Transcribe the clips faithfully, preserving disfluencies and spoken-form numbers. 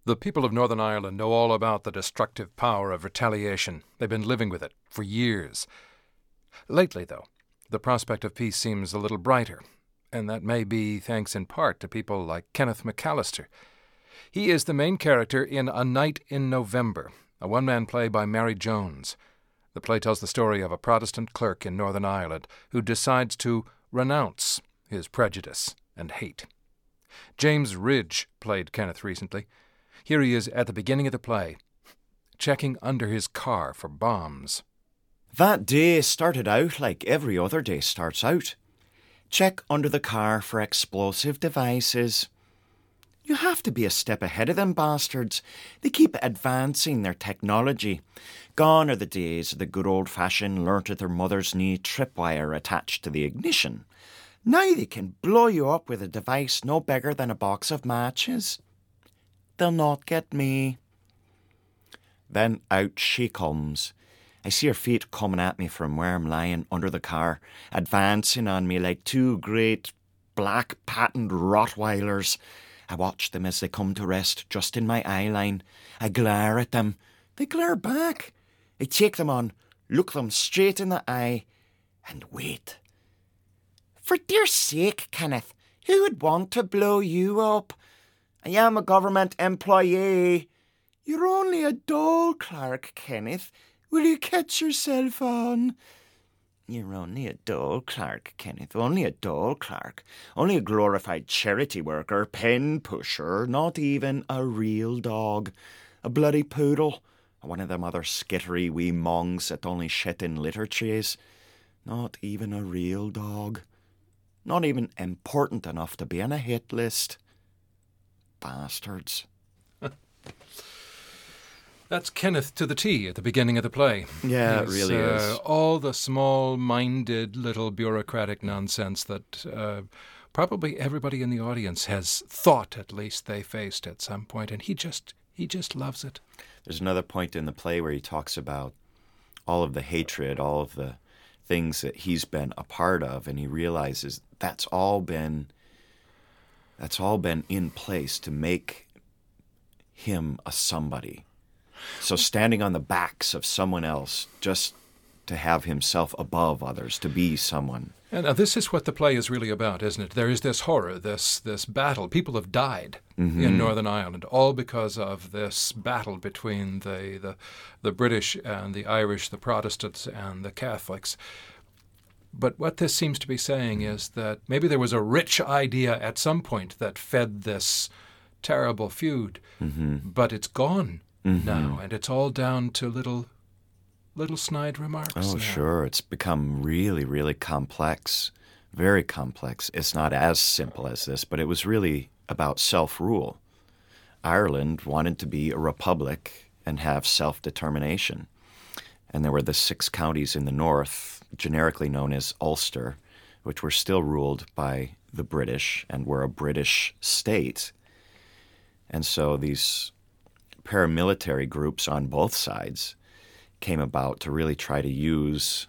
The people of Northern Ireland know all about the destructive power of retaliation. They've been living with it for years. Lately, though, the prospect of peace seems a little brighter, and that may be thanks in part to people like Kenneth McAllister. He is the main character in A Night in November, a one-man play by Mary Jones. The play tells the story of a Protestant clerk in Northern Ireland who decides to renounce his prejudice and hate. James Ridge played Kenneth recently. Here he is at the beginning of the play, checking under his car for bombs. That day started out like every other day starts out. Check under the car for explosive devices. You have to be a step ahead of them bastards. They keep advancing their technology. Gone are the days of the good old-fashioned learnt at their mother's knee tripwire attached to the ignition. Now they can blow you up with a device no bigger than a box of matches. They'll not get me. Then out she comes. I see her feet coming at me from where I'm lying under the car, advancing on me like two great black-patterned Rottweilers. I watch them as they come to rest just in my eye line. I glare at them. They glare back. I take them on, look them straight in the eye, and wait. For dear sake, Kenneth, who would want to blow you up? I am a government employee. You're only a dole clerk, Kenneth. Will you catch yourself on? You're only a dole clerk, Kenneth, only a dole clerk. Only a glorified charity worker, pen pusher, not even a real dog. A bloody poodle, one of them other skittery wee mongs that only shit in litter trays. Not even a real dog. Not even important enough to be on a hit list. Bastards. That's Kenneth to the T at the beginning of the play. Yeah, He's, it really uh, is. All the small-minded little bureaucratic nonsense that uh, probably everybody in the audience has thought at least they faced at some point, and he just he just loves it. There's another point in the play where he talks about all of the hatred, all of the things that he's been a part of, and he realizes that's all been that's all been in place to make him a somebody. So standing on the backs of someone else just to have himself above others, to be someone. And now this is what the play is really about, isn't it? There is this horror, this this battle. People have died mm-hmm. in Northern Ireland, all because of this battle between the, the the British and the Irish, the Protestants and the Catholics. But what this seems to be saying is that maybe there was a rich idea at some point that fed this terrible feud, mm-hmm. but it's gone mm-hmm. now, and it's all down to little little snide remarks. Oh, now. Sure. It's become really, really complex, very complex. It's not as simple as this, but it was really about self-rule. Ireland wanted to be a republic and have self-determination. And there were the six counties in the north, generically known as Ulster, which were still ruled by the British and were a British state. And so these paramilitary groups on both sides came about to really try to use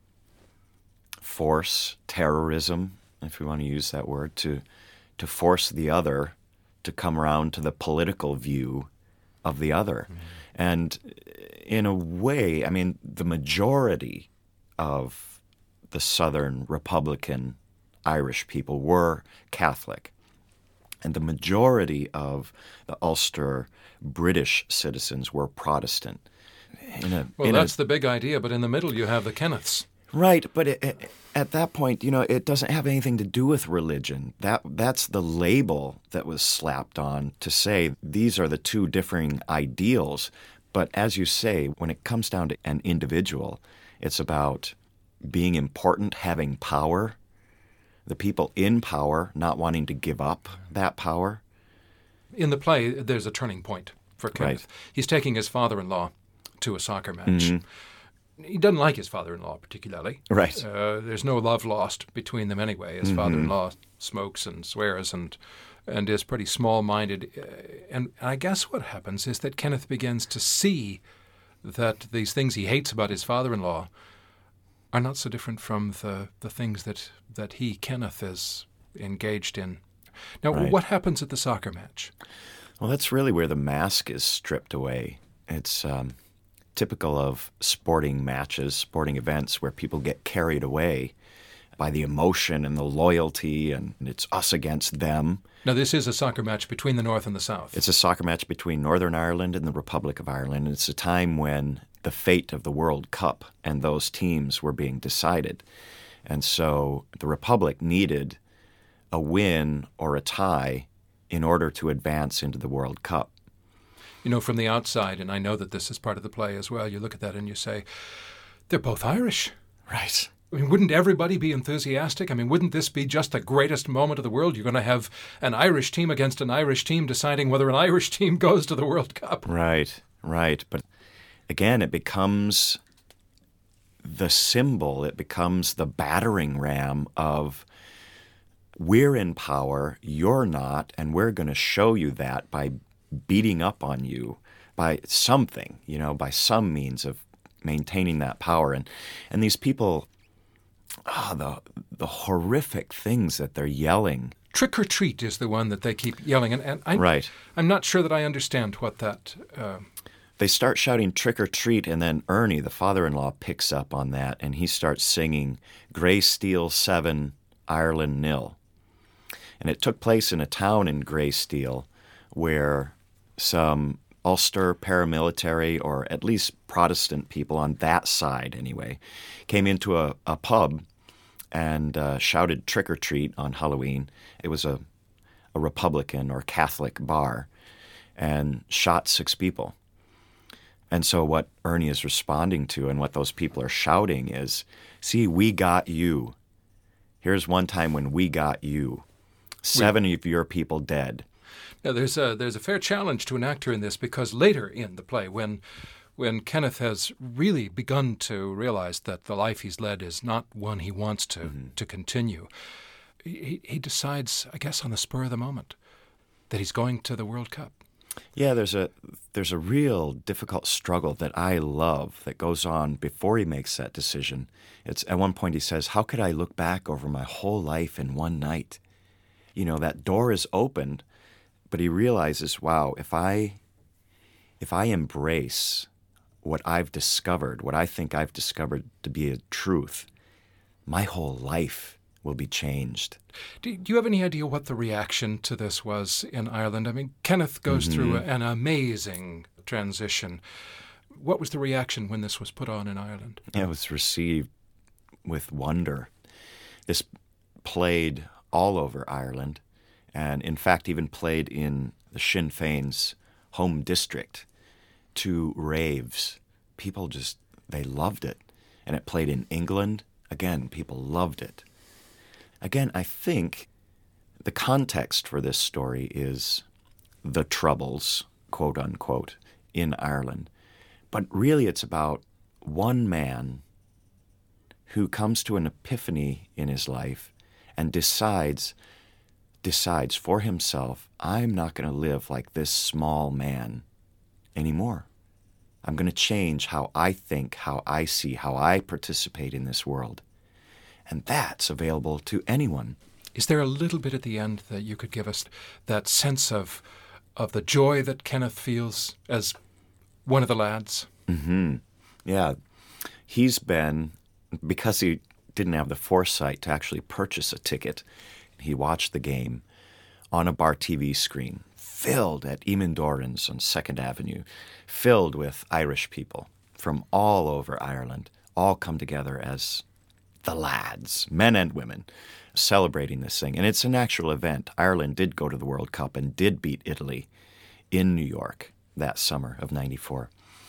force, terrorism, if we want to use that word, to to force the other to come around to the political view of the other. Mm-hmm. And in a way, I mean, the majority of the Southern Republican Irish people were Catholic. And the majority of the Ulster British citizens were Protestant. In a, well, in that's a, the big idea, but in the middle you have the Kenneths. Right, but it, it, at that point, you know, it doesn't have anything to do with religion. That That's the label that was slapped on to say these are the two differing ideals. But as you say, when it comes down to an individual, it's about being important, having power, the people in power not wanting to give up that power. In the play, there's a turning point for Kenneth. Right. He's taking his father-in-law to a soccer match. Mm-hmm. He doesn't like his father-in-law particularly. Right. Uh, there's no love lost between them anyway. His mm-hmm. father-in-law smokes and swears and and is pretty small-minded. Uh, and I guess what happens is that Kenneth begins to see that these things he hates about his father-in-law are not so different from the, the things that, that he, Kenneth, is engaged in. Now, right. What happens at the soccer match? Well, that's really where the mask is stripped away. It's um, typical of sporting matches, sporting events where people get carried away by the emotion and the loyalty, and it's us against them. Now, this is a soccer match between the North and the South. It's a soccer match between Northern Ireland and the Republic of Ireland. It's a time when the fate of the World Cup and those teams were being decided. And so the Republic needed a win or a tie in order to advance into the World Cup. You know, from the outside, and I know that this is part of the play as well, you look at that and you say, they're both Irish. Right. I mean, wouldn't everybody be enthusiastic? I mean, wouldn't this be just the greatest moment of the world? You're going to have an Irish team against an Irish team deciding whether an Irish team goes to the World Cup. Right, right. But again, it becomes the symbol, it becomes the battering ram of we're in power, you're not, and we're going to show you that by beating up on you by something, you know, by some means of maintaining that power. And and these people, ah, oh, the the horrific things that they're yelling. Trick or treat is the one that they keep yelling. And, and I, right. I'm not sure that I understand what that... Uh... They start shouting trick or treat, and then Ernie, the father-in-law, picks up on that, and he starts singing Grey Steel seven, Ireland nil. And it took place in a town in Grey Steel where some Ulster paramilitary, or at least Protestant people on that side anyway, came into a, a pub and uh, shouted trick or treat on Halloween. It was a, a Republican or Catholic bar, and shot six people. And so what Ernie is responding to and what those people are shouting is, see, we got you. Here's one time when we got you. Seven we- of your people dead. Now, there's a, there's a fair challenge to an actor in this, because later in the play, when when Kenneth has really begun to realize that the life he's led is not one he wants to, mm-hmm. to continue, he, he decides, I guess on the spur of the moment, that he's going to the World Cup. Yeah, there's a there's a real difficult struggle that I love that goes on before he makes that decision. It's at one point he says, how could I look back over my whole life in one night? You know, that door is opened, but he realizes, wow, if I if I embrace what I've discovered, what I think I've discovered to be a truth, my whole life will be changed. Do, do you have any idea what the reaction to this was in Ireland? I mean, Kenneth goes mm-hmm. through an amazing transition. What was the reaction when this was put on in Ireland? It was received with wonder. This played all over Ireland, and in fact even played in the Sinn Féin's home district to raves. People just, they loved it. And it played in England. Again, people loved it. Again, I think the context for this story is the Troubles, quote unquote, in Ireland. But really it's about one man who comes to an epiphany in his life and decides decides for himself, I'm not going to live like this small man anymore. I'm going to change how I think, how I see, how I participate in this world. And that's available to anyone. Is there a little bit at the end that you could give us, that sense of of the joy that Kenneth feels as one of the lads? Mm-hmm. Yeah. He's been, because he didn't have the foresight to actually purchase a ticket, he watched the game on a bar T V screen, filled at Eamon Doran's on Second Avenue, filled with Irish people from all over Ireland, all come together as the lads, men and women, celebrating this thing. And it's an actual event. Ireland did go to the World Cup and did beat Italy in New York that summer of ninety-four.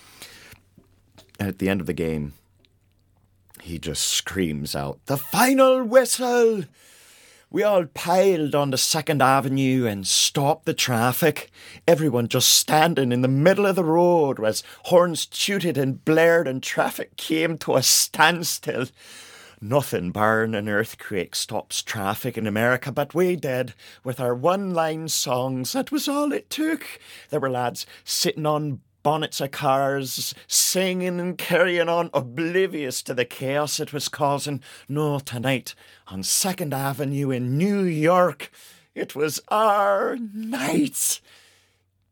And at the end of the game, he just screams out, "The final whistle!" We all piled on the Second Avenue and stopped the traffic. Everyone just standing in the middle of the road as horns tooted and blared and traffic came to a standstill. Nothing barring an earthquake stops traffic in America, but we did. With our one-line songs, that was all it took. There were lads sitting on bonnets of cars, singing and carrying on, oblivious to the chaos it was causing. No, tonight, on Second Avenue in New York, it was our night.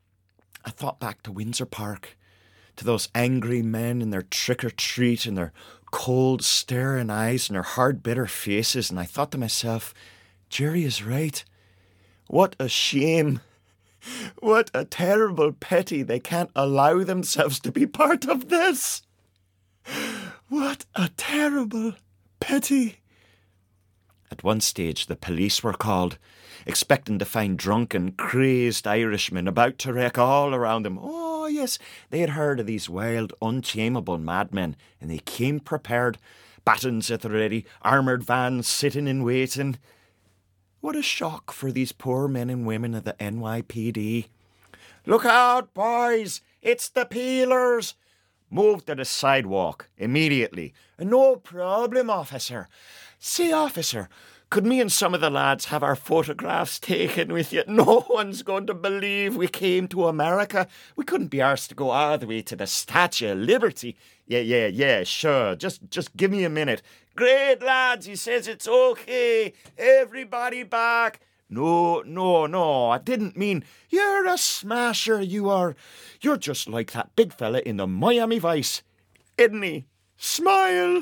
thought back to Windsor Park, to those angry men in their trick-or-treat and their cold, staring eyes and their hard, bitter faces, and I thought to myself, Jerry is right. What a shame. What a terrible pity they can't allow themselves to be part of this. What a terrible pity. At one stage, the police were called, expecting to find drunken, crazed Irishmen about to wreck all around them. Oh, yes, they had heard of these wild, untamable madmen, and they came prepared, batons at the ready, armoured vans sitting in waiting. What a shock for these poor men and women of the N Y P D. Look out, boys! It's the peelers! Move to the sidewalk immediately. No problem, officer. Say, officer, could me and some of the lads have our photographs taken with you? No one's going to believe we came to America. We couldn't be arsed to go all the way to the Statue of Liberty. Yeah, yeah, yeah, sure. Just, just give me a minute. Great, lads, he says it's okay. Everybody back. No, no, no, I didn't mean, you're a smasher, you are. You're just like that big fella in the Miami Vice, isn't he? Smile!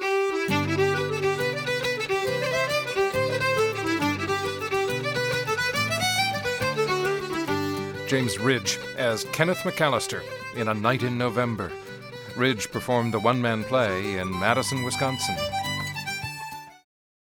James Ridge as Kenneth McAllister in A Night in November. Ridge performed the one-man play in Madison, Wisconsin.